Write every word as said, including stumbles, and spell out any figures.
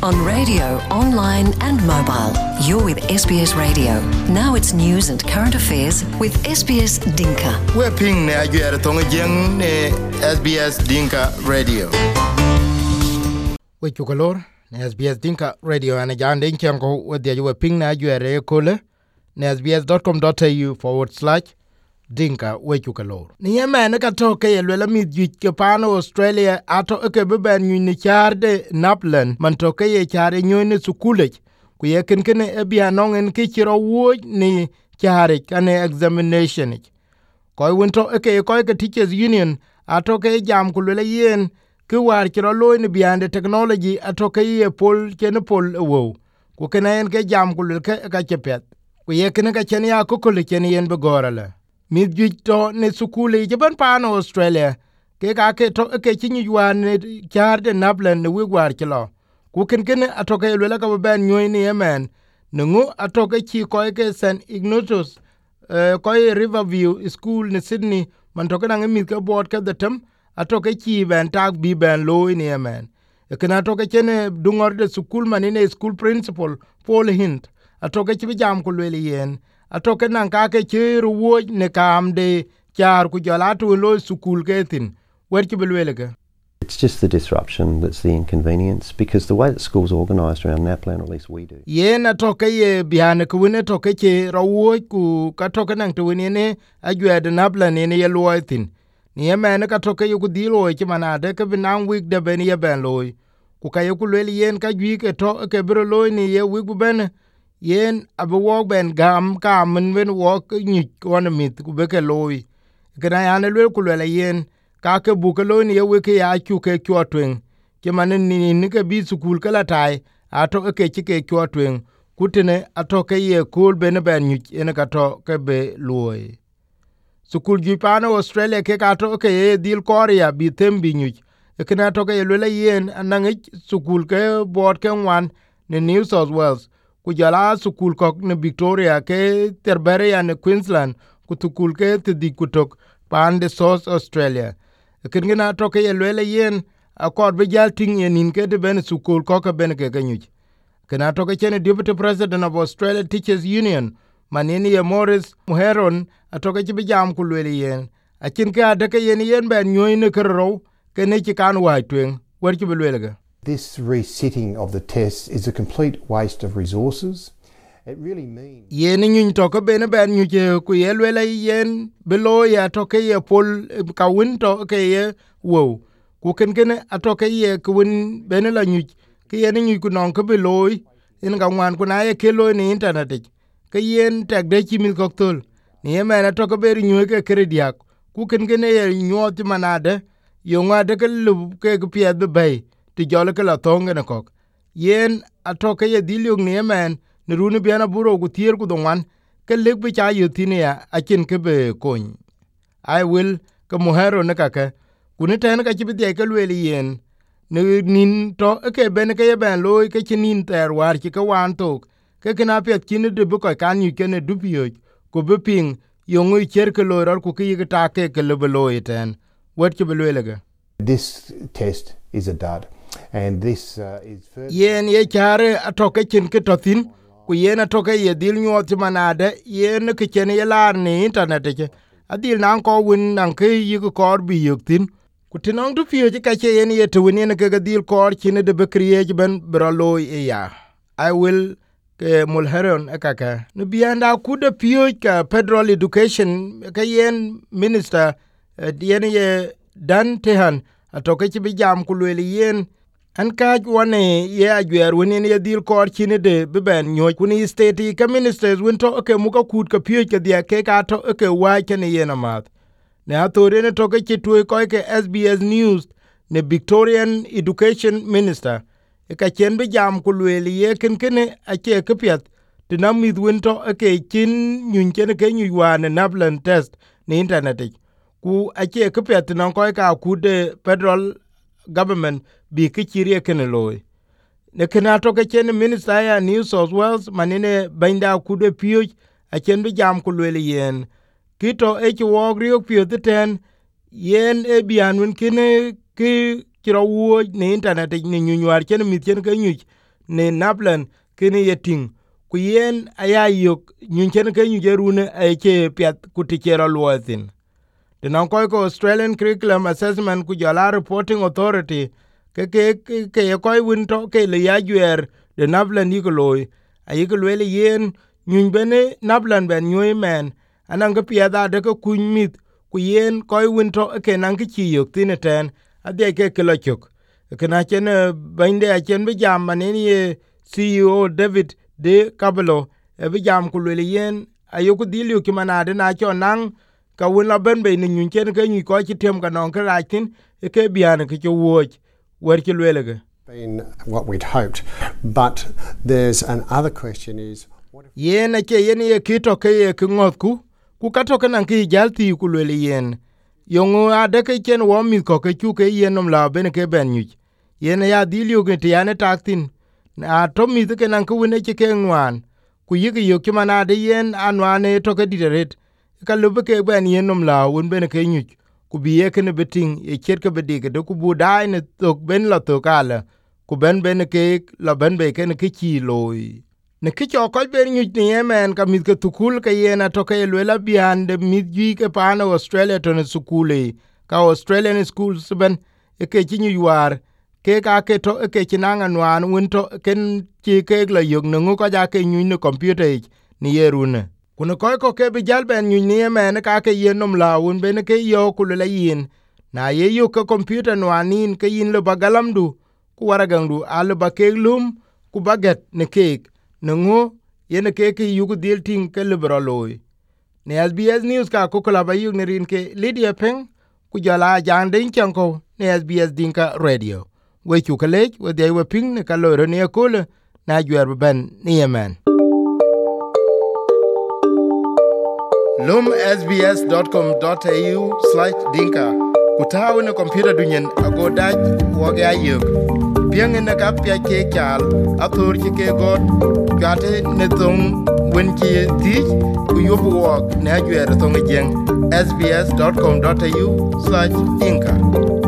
on radio, online and mobile. You're with S B S Radio. Now it's news and current affairs with S B S Dinka. We're ping ne ajuere tonga jeng ne S B S Dinka Radio. We chukalor ne S B S Dinka Radio ana jande nkengo wedi we ping ne ajuere kole ne s b s dot com dot a u forward slash Dinka we chukalor. Ni yemene ka toke yelwela midjit ke pano Australia ato eke beben nyuni charde Naplan man toke ye chare nyuni sukulej ku ye kenkene ebi anongen ke chiro woj ni chare kane examination ich. Koi winto eke koi ke teachers union ato ke jam kulwele yen ke war chiro loy ni beyond technology ato ke ye pol chene pol wo ku kena yen ke jam kulwele ke ka chepet ku ye kene ka chene ya kukule chene yen begorale. Midjit to ne sukule jaban pano Australia ke ka ke to ke chinyi wan charde Naplan ne wigwar chilo ku ken ken atoke lwela ka ben nyoy ni yemen nungu atoke chi ko ke Saint Ignatius uh, ko Riverview School ne Sydney man toke na ngi ke board ke datem atoke chi ben tag bi ben lo ni yemen e ken atoke chene dungor de school man ne school principal Paul Hint atoke chi jam ko lweli yen atoke nan ka ke chiru woj ne kam de char ku jala tu lo sukul ke tin wer ki belwele ke. It's just the disruption that's the inconvenience because the way that school's organised around Naplan, or at least we do. Yen atoke ye bihane ku ne toke che ro woj ku ka toke nan tu ne ajwe de Naplan ne ye lo tin ni ye mene ka toke yu ku dilo che manade ke binan week de ben ye ben lo ku ka ye ku le yen ka gwi ke to ke bro lo ni ye week ben yen abe wok ben gam kam men wen wok nyik wan mit ku beke loy gana yana lwel ku le yen ka ke bu ke loy ni ye ke ya chu ke kyotwen ke man ni ni ke bi sukul kala tai ato ke ke ke kyotwen kutene ato ke ye kul ben ben nyik en ka to ke be loy sukul ju pano Australia ke ka to ke ye dil korea bi tembi nyik e kana to ke le yen anang sukul ke board ke wan ne New South Wales ku jala sukul kok ne Victoria ke Terberia ne Queensland ku tukul ke tidi kutok pan de South Australia ken gina to ke yelwele yen akor be jalting yenin ke de ben sukul kok ben ke ganyuj kana to ke chen deputy president of Australia Teachers Union manini ye Morris Muheron atoke be jam ku lwele yen akin ke ade ke yen yen ben nyoy ne kro ke ne ki kan wa twen wer ki belwele ga. This resitting of the tests is a complete waste of resources. It really means... Yen nyun toke bene ben nyuje ku yelwele yen below ya toke ye pol kawin toke ye wow. Ku ken kene atoke ye kawin bene la nyuj ke yen nyuj ku non ke below in ka wan ku na ye kelo ni internet ke yen tek de chimil koktol ni ye mena toke beri nyuj ke krediak ku ken kene ye nyot manade yo ngade ke lu ke piet be bay ti jole ke la tonge ne kok yen atoke ye dilyong ni yemen ne runi biana buro ku tier ku donwan ke leg bi cha yutin ya akin ke be kon I will ke muhero ne kake kuni ten ka chibi de ke lweli yen ne nin to ke ben ke ben loy ke chinin ter war ki ke wan tok ke kina pet kin de bu ko kan yu ke ne dupio ku be ping yongu cher ke lorar ku ke ta ke ke le loy ten wet ke belwele. This test is a dud. And this uh, is first... Yen ye chare atoke chin ke tothin ku yen atoke ye dil nyot manade yen ke chen ye lar ni internet ke adil nan ko win nan ke yi ko bi yuktin ku tinong du pio ke che yen ye to win ke dil ko chin de be kriye ben bralo e ya I will ke mulheron akaka no bianda ku de pio ka federal education ke yen minister uh, yen ye Dan Tehan atoke chi bi jam ku le yen an kaj wane ye ajwer wini ye dil kor chine de beben nyoy kuni state ka ministers winto ke muka kut ka pio ke dia ke ka to ke wa ke ne yena mat ne atore ne to ke chitu ko ke S B S News ne Victorian Education Minister e ka chen bi jam ku le ye ken kene a che ke piet tinam mid winto ke chin nyun ken ke nyu wane Naplan test ne internet ku a che ke piet nan ko ka ku de federal government bi ke chirie ken loy ne kana to ke chen minister ya New South Wales manine benda ku de pio a chen bi jam ku le yen kito e chi wogri ok pio ten yen e bian win kene ki kiro wo ne internet ni nyuar chen mit chen ke nyu ne naplan kini yeting ku yen aya yok nyin chen ke nyu jerune ay che piat ku ti chero luotin the non ko Australian Curriculum Assessment ku jala Reporting Authority ke ke ke ko win to ke le ya gwer de naplan nikoloi ay ko le yen nyin bene naplan ben nyoy men anan ga piada de ko kun mit ku yen ko win to ke nan ki chi yok tineten ade ke ke lochok kana chen bande a chen be jam maneni C E O David de Cabello e be jam ku le yen ayoku dilio ki manade na cho nang ka win la ben be ni nyun chen ke nyi ko chi tem ka non ka rakin e ke biane ke cho wo wer ki le ge been what we'd hoped, but there's another question is what if yen ke yen ye kito ke ye ki ngot ku ku ka to kan ki jalti ku le yen yongo ade ke chen wo mi ko ke chu ke yen nom la ben ke ben nyi yen ya dilio ke tiane taktin na to mi ke nan ku ne ke ke ngwan ku yigi yo ki manade yen anwane to ke dideret ka lube ke ben yen nom la won ben ke nyi ku bi ye ke ne beting e cher ke bedige de ku bu dai ne to ben la to kala ku ben ben ke la ben be ke ne ki chi loy ne ki cho ko ben nyu ni yemen ka mit ke tukul ke yena to ke le la bian de mit gi ke pa na Australia to ne sukule ka Australian schools ben e ke chi nyu war ke ka ke to ke chi na ngan won to ken chi ke la yug no ko ja ke nyu ne computer ni yerune kuno ko ko ke bi jal ben nyu ni yemen ka ke yenom la won ben ke yo ku le yin na ye yu ka computer no anin ke yin le bagalamdu ku waragandu al ba ke lum ku baget ne ke nungu yene ke ke yugu dil ting ke libero loy ne S B S News ka ko kala ba yug ne rin ke Lydia Peng ku jala jande chanko ne S B S Dinka Radio we chu kale we de we ping ne kalo ne ko na jwer ben ni yemen lum sbs dot com dot a u slash dinka kutawu ne computer dunyen ago daj woge ayuk piang ne ka pya ke chal athor ki ke god gate ne tong wen ki ti ku yobu wok ne ajwer tong jeng sbs dot com dot a u slash dinka